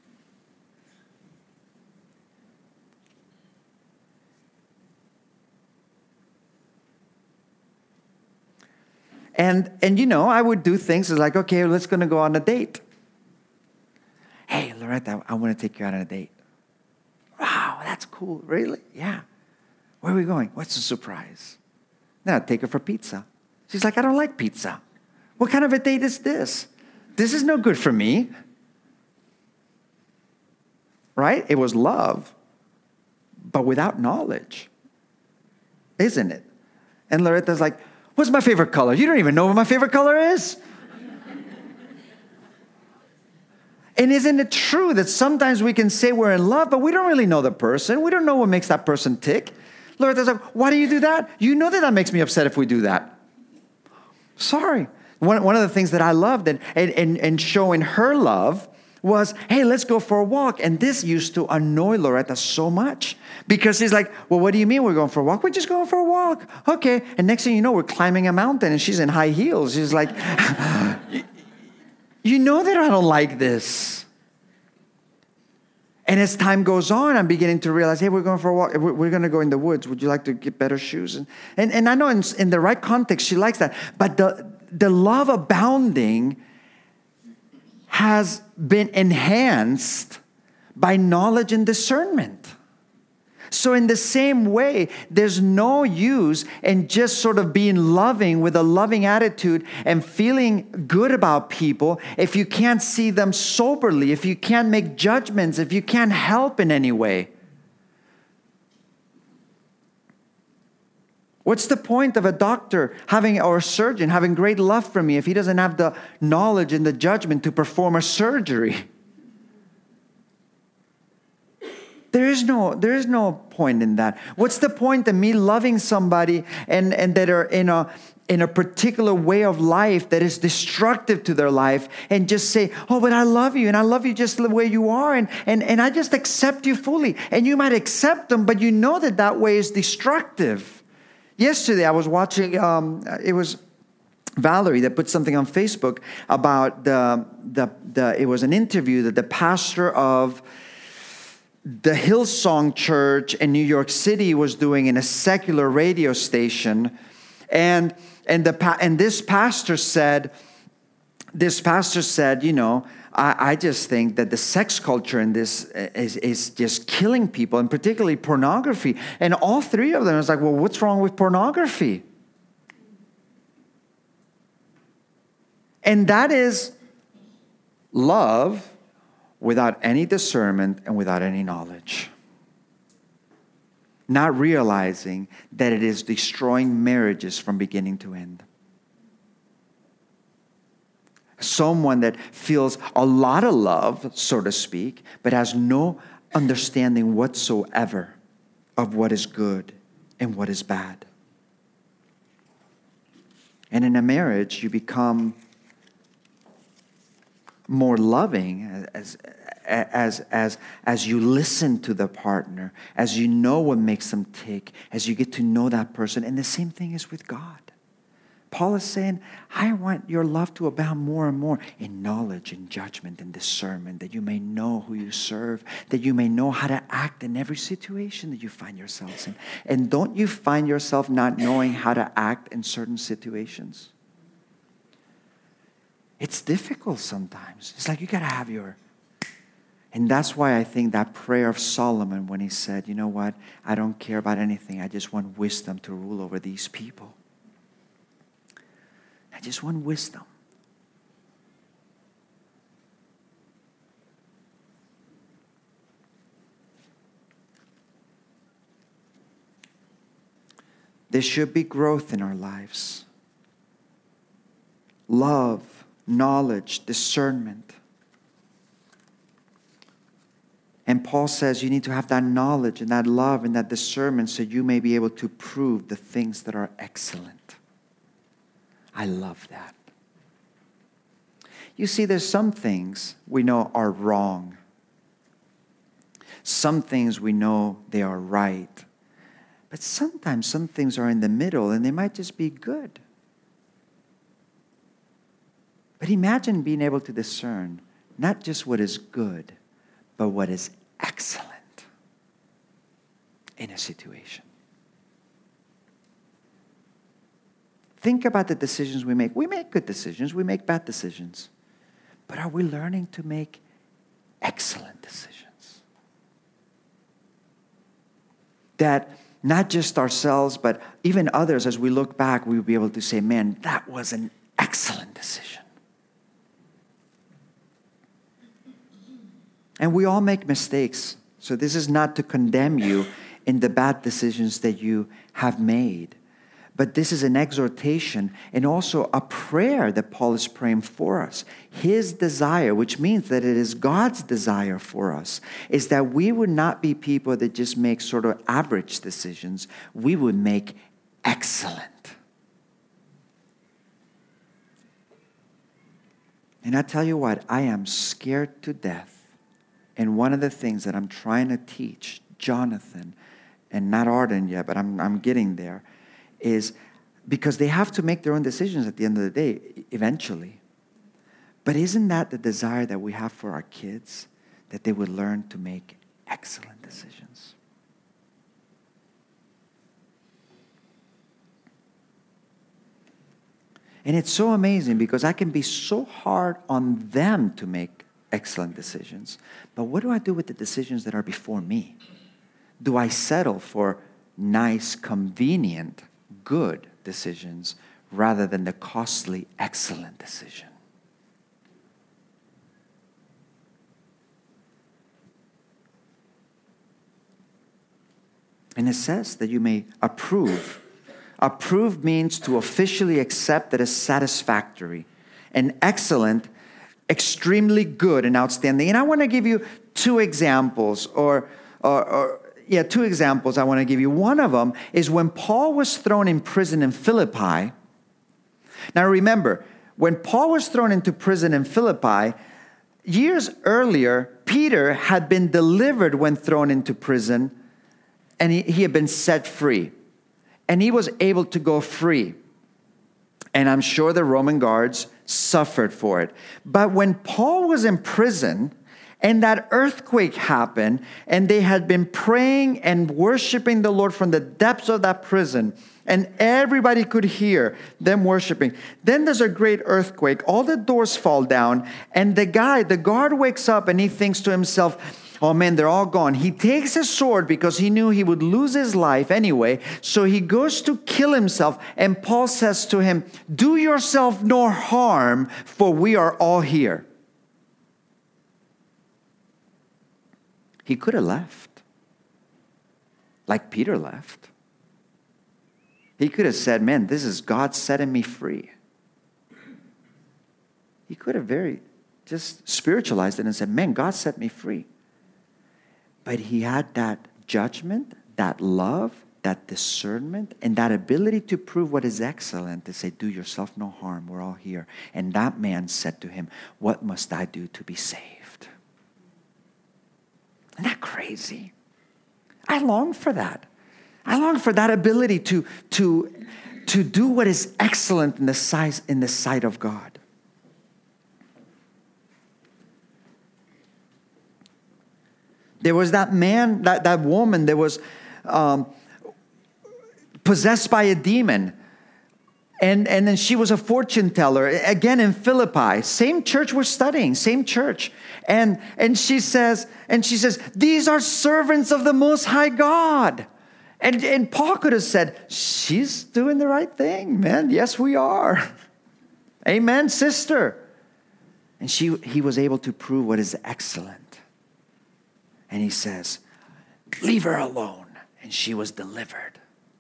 And, and you know, I would do things like, okay, let's going to go on a date. Hey, Loretta, I want to take you out on a date. Wow, that's cool. Really? Yeah. Where are we going? What's the surprise? Then I'd take her for pizza. She's like, I don't like pizza. What kind of a date is this? This is no good for me. Right? It was love, but without knowledge. Isn't it? And Loretta's like, what's my favorite color? You don't even know what my favorite color is. And isn't it true that sometimes we can say we're in love, but we don't really know the person. We don't know what makes that person tick. Loretta's like, why do you do that? You know that that makes me upset if we do that. Sorry. One, one of the things that I loved and, and, and showing her love was, hey, let's go for a walk. And this used to annoy Loretta so much because she's like, well, what do you mean we're going for a walk? We're just going for a walk. Okay. And next thing you know, we're climbing a mountain and she's in high heels. She's like, you know that I don't like this. And as time goes on, I'm beginning to realize, hey, we're going for a walk. We're, we're going to go in the woods. Would you like to get better shoes? And, and, and I know in, in the right context, she likes that. But the, the love abounding has been enhanced by knowledge and discernment. So in the same way, there's no use in just sort of being loving with a loving attitude and feeling good about people if you can't see them soberly, if you can't make judgments, if you can't help in any way. What's the point of a doctor having or a surgeon having great love for me if he doesn't have the knowledge and the judgment to perform a surgery? There is no, there is no point in that. What's the point in me loving somebody and, and that are in a in a particular way of life that is destructive to their life and just say, oh, but I love you and I love you just the way you are and, and, and I just accept you fully. And you might accept them, but you know that that way is destructive. Yesterday I was watching, um, it was Valerie that put something on Facebook about the, the, the, it was an interview that the pastor of the Hillsong Church in New York City was doing in a secular radio station. And and the and this pastor said, this pastor said, you know, I, I just think that the sex culture in this is, is just killing people, and particularly pornography. And all three of them was like, well, what's wrong with pornography? And that is love without any discernment and without any knowledge. Not realizing that it is destroying marriages from beginning to end. Someone that feels a lot of love, so to speak, but has no understanding whatsoever of what is good and what is bad. And in a marriage, you become more loving as as as as you listen to the partner, as you know what makes them tick, as you get to know that person. And the same thing is with God. Paul is saying, I want your love to abound more and more in knowledge and judgment and discernment, that you may know who you serve, that you may know how to act in every situation that you find yourselves in. And don't you find yourself not knowing how to act in certain situations? It's difficult sometimes. It's like you got to have your... And that's why I think that prayer of Solomon when he said, you know what, I don't care about anything. I just want wisdom to rule over these people. I just want wisdom. There should be growth in our lives. Love, knowledge, discernment. And Paul says you need to have that knowledge and that love and that discernment so you may be able to prove the things that are excellent. I love that. You see, there's some things we know are wrong. Some things we know they are right. But sometimes some things are in the middle and they might just be good. But imagine being able to discern not just what is good, but what is excellent in a situation. Think about the decisions we make. We make good decisions. We make bad decisions. But are we learning to make excellent decisions? That not just ourselves, but even others, as we look back, we will be able to say, man, that was an excellent decision. And we all make mistakes. So this is not to condemn you in the bad decisions that you have made. But this is an exhortation and also a prayer that Paul is praying for us. His desire, which means that it is God's desire for us, is that we would not be people that just make sort of average decisions. We would make excellent. And I tell you what, I am scared to death. And one of the things that I'm trying to teach Jonathan, and not Arden yet, but I'm, I'm getting there, is because they have to make their own decisions at the end of the day, eventually. But isn't that the desire that we have for our kids? That they would learn to make excellent decisions. And it's so amazing because I can be so hard on them to make excellent decisions. But what do I do with the decisions that are before me? Do I settle for nice, convenient, good decisions rather than the costly, excellent decision? And it says that you may approve. Approve means to officially accept that as satisfactory. And excellent, extremely good and outstanding. And I want to give you two examples or or, or yeah, two examples I want to give you. One of them is when Paul was thrown in prison in Philippi. Now remember, when Paul was thrown into prison in Philippi, years earlier, Peter had been delivered when thrown into prison, and he, he had been set free. And he was able to go free. And I'm sure the Roman guards suffered for it. But when Paul was in prison, and that earthquake happened, and they had been praying and worshiping the Lord from the depths of that prison, and everybody could hear them worshiping. Then there's a great earthquake. All the doors fall down, and the guy, the guard wakes up, and he thinks to himself, oh man, they're all gone. He takes his sword because he knew he would lose his life anyway. So he goes to kill himself, and Paul says to him, do yourself no harm, for we are all here. He could have left, like Peter left. He could have said, man, this is God setting me free. He could have very just spiritualized it and said, man, God set me free. But he had that judgment, that love, that discernment, and that ability to prove what is excellent, to say, do yourself no harm, we're all here. And that man said to him, what must I do to be saved? Isn't that crazy? I long for that. I long for that ability to, to, to do what is excellent in the sight, in the sight of God. There was that man, that, that woman that was um, possessed by a demon. And, and then she was a fortune teller, again in Philippi. Same church we're studying, same church. And, and she says, and she says, these are servants of the Most High God. And, and Paul could have said, she's doing the right thing, man. Yes, we are. Amen, sister. And she, he was able to prove what is excellent. And he says, leave her alone. And she was delivered.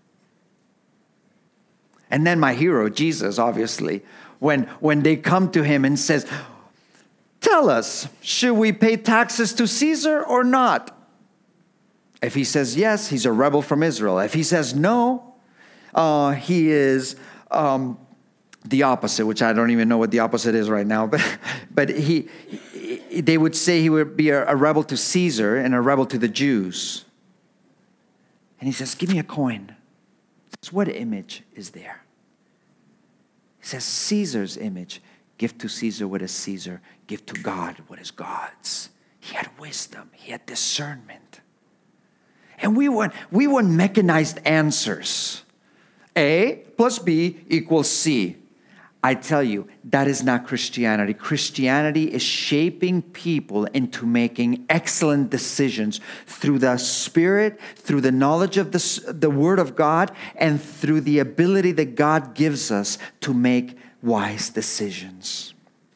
And then my hero, Jesus, obviously, when, when they come to him and says, tell us, should we pay taxes to Caesar or not? If he says yes, he's a rebel from Israel. If he says no, uh, he is um, the opposite, which I don't even know what the opposite is right now. But, but he, he, they would say he would be a, a rebel to Caesar and a rebel to the Jews. And he says, give me a coin. So what image is there? He says, Caesar's image. Give to Caesar what is Caesar. Give to God what is God's. He had wisdom. He had discernment. And we want, we want mechanized answers. A plus B equals C. I tell you, that is not Christianity. Christianity is shaping people into making excellent decisions through the Spirit, through the knowledge of the, the Word of God, and through the ability that God gives us to make wise decisions.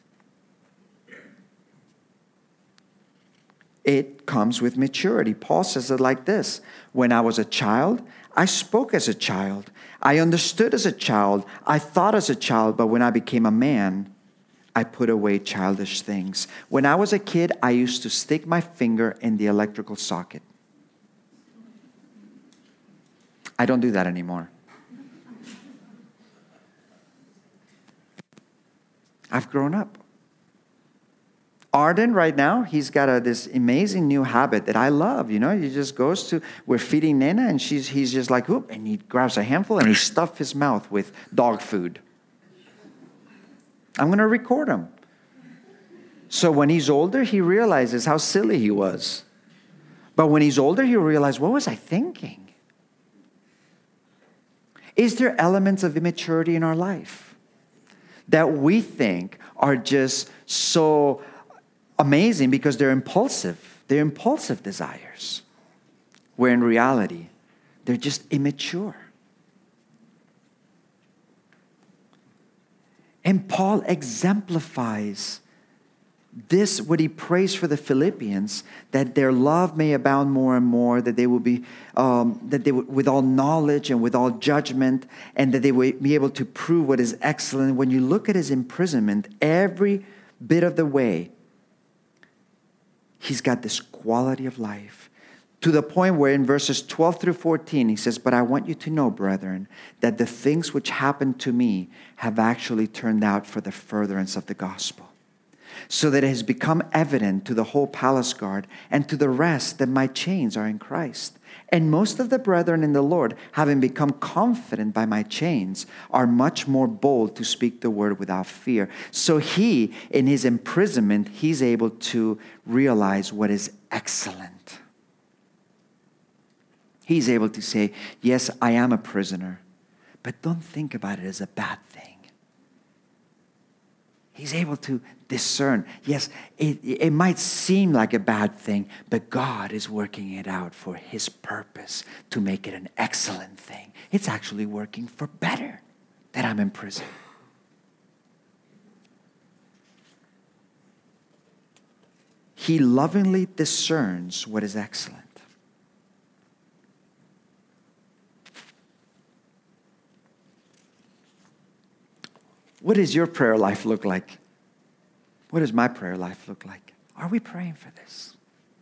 It comes with maturity. Paul says it like this: when I was a child, I spoke as a child. I understood as a child. I thought as a child, but when I became a man, I put away childish things. When I was a kid, I used to stick my finger in the electrical socket. I don't do that anymore. I've grown up. Arden right now, he's got a, this amazing new habit that I love. You know, he just goes to, we're feeding Nana, and she's he's just like, whoop, and he grabs a handful and he stuffs his mouth with dog food. I'm going to record him. So when he's older, he realizes how silly he was. But when he's older, he'll realize, what was I thinking? Is there elements of immaturity in our life that we think are just so amazing because they're impulsive. They're impulsive desires. Where in reality, they're just immature. And Paul exemplifies this, what he prays for the Philippians, that their love may abound more and more, that they will be, um, that they would, with all knowledge and with all judgment, and that they will be able to prove what is excellent. When you look at his imprisonment, every bit of the way, he's got this quality of life To the point where in verses twelve through fourteen, he says, "But I want you to know, brethren, that the things which happened to me have actually turned out for the furtherance of the gospel, so that it has become evident to the whole palace guard and to the rest that my chains are in Christ. And most of the brethren in the Lord, having become confident by my chains, are much more bold to speak the word without fear." So he, in his imprisonment, he's able to realize what is excellent. He's able to say, yes, I am a prisoner, but don't think about it as a bad thing. He's able to discern, yes, it, it might seem like a bad thing, but God is working it out for his purpose to make it an excellent thing. It's actually working for better that I'm in prison. He lovingly discerns what is excellent. What does your prayer life look like? What does my prayer life look like? Are we praying for this?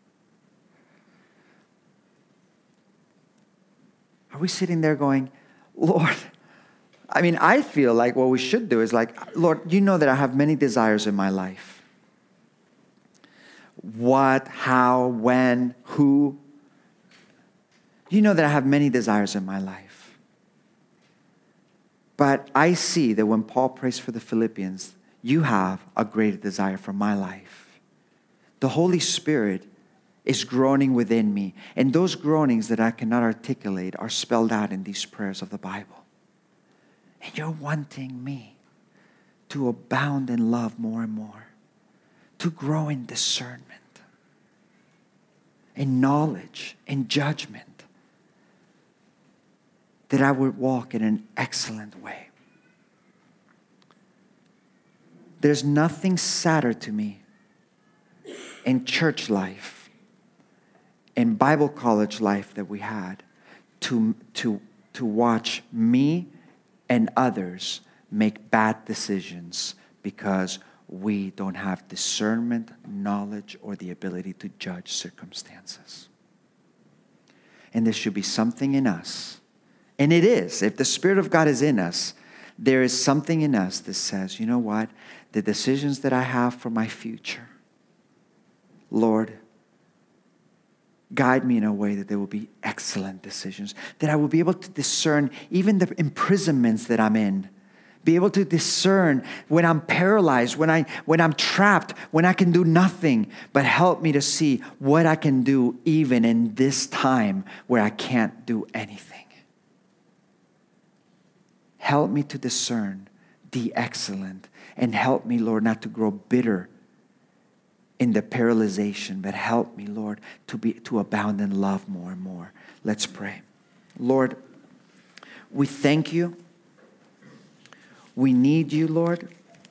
Are we sitting there going, Lord, I mean, I feel like what we should do is like, Lord, you know that I have many desires in my life. What, how, when, who? You know that I have many desires in my life. But I see that when Paul prays for the Philippians, you have a greater desire for my life. The Holy Spirit is groaning within me. And those groanings that I cannot articulate are spelled out in these prayers of the Bible. And you're wanting me to abound in love more and more, to grow in discernment, in knowledge, in judgment, that I would walk in an excellent way. There's nothing sadder to me in church life, in Bible college life that we had, to, to, to watch me and others make bad decisions because we don't have discernment, knowledge, or the ability to judge circumstances. And there should be something in us. And it is. If the Spirit of God is in us, there is something in us that says, you know what? The decisions that I have for my future, Lord, guide me in a way that there will be excellent decisions, that I will be able to discern even the imprisonments that I'm in, be able to discern when I'm paralyzed, when, I, when I'm trapped, when I can do nothing, but help me to see what I can do even in this time where I can't do anything. Help me to discern the excellent, and help me, Lord, not to grow bitter in the paralyzation, but help me, Lord, to be to abound in love more and more. Let's pray. Lord, we thank you. We need you, Lord.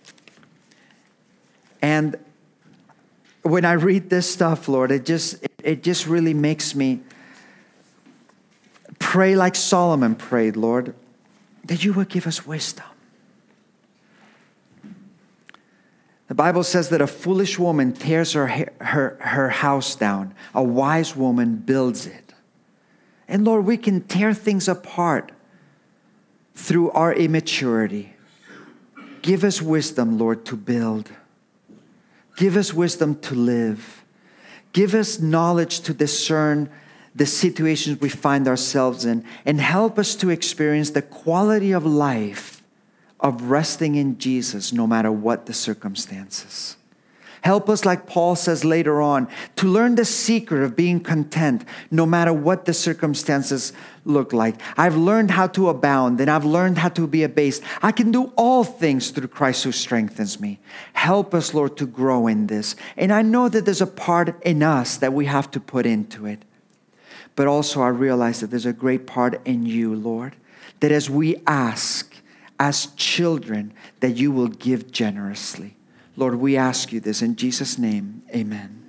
And when I read this stuff, Lord, it just it just really makes me pray like Solomon prayed, Lord, that you would give us wisdom. The Bible says that a foolish woman tears her, her, her house down. A wise woman builds it. And Lord, we can tear things apart through our immaturity. Give us wisdom, Lord, to build. Give us wisdom to live. Give us knowledge to discern the situations we find ourselves in, and help us to experience the quality of life of resting in Jesus no matter what the circumstances. Help us, like Paul says later on, to learn the secret of being content no matter what the circumstances look like. I've learned how to abound, and I've learned how to be abased. I can do all things through Christ who strengthens me. Help us, Lord, to grow in this. And I know that there's a part in us that we have to put into it. But also I realize that there's a great part in you, Lord, that as we ask as children, that you will give generously. Lord, we ask you this in Jesus' name, amen.